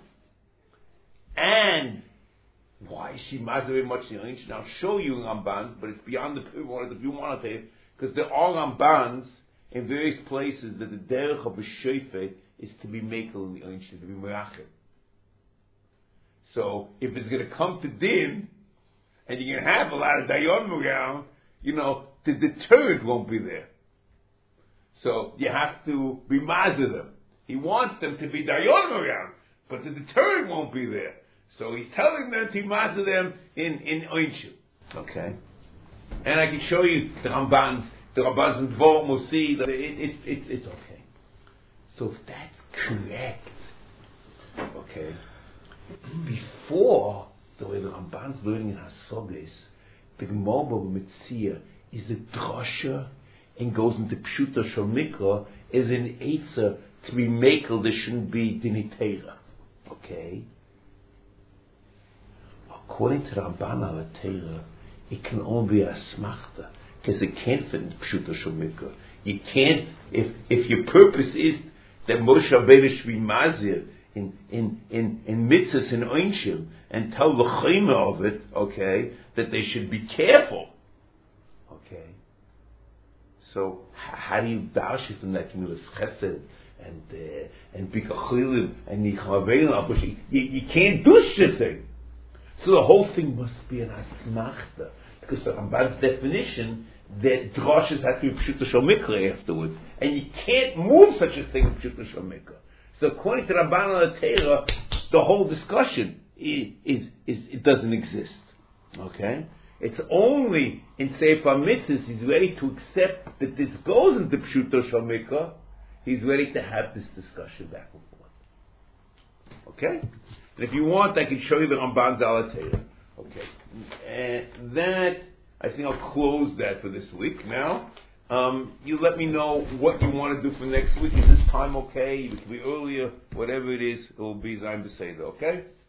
And why is she mazir very much in their ancient? I'll show you in Ramban, but it's beyond the period if you want to, because there are Rambans in various places that the derech of a shofet is to be mekel in the ancient, to be merachim. So if it's going to come to din, and you're going to have a lot of dayon around, you know, the deterrent won't be there. So you have to be mazir them. He wants them to be dayonim around, but the deterrent won't be there. So he's telling them to mazir them in in oinshim. Okay, and I can show you the Ramban's the Ramban's and Dvorah Musi. That it, it's it's it's okay. So if that's correct, okay, before the way the Ramban's learning in Hasoges, the Gemara Mitzia is a drasha and goes into Pshuta Shel Mikra as an Eitzah to be makel. There shouldn't be dinitera. Okay. According to Ramban al Teira, it can only be a smachta because it can't fit in Pshuta Shel Mikra. You can't if if your purpose is that Moshe Rabbeinu should be mazir in in in in mitzvahs and oinshim and tell the chayma of it, okay, that they should be careful. Okay. So how do you dash it from that Gemilas Chesed and uh, and Bikachilim and Nichavelim? You you can't do such a thing. So the whole thing must be an asmachta because the Ramban's definition that droshes have to be Pshuta Shel Mikra afterwards, and you can't move such a thing in Pshuta Shel Mikra. So according to Ramban al Teira, the whole discussion is, is is it doesn't exist. Okay. It's only in Sefer Mitzvahs he's ready to accept that this goes into Pshuto Shel Mikra. He's ready to have this discussion back and forth. Okay? And if you want, I can show you the Ramban's Alatera. Okay. And that, I think I'll close that for this week. Now, um, you let me know what you want to do for next week. Is this time okay? It can be earlier. Whatever it is, it will be Zayin B'Seder. Okay?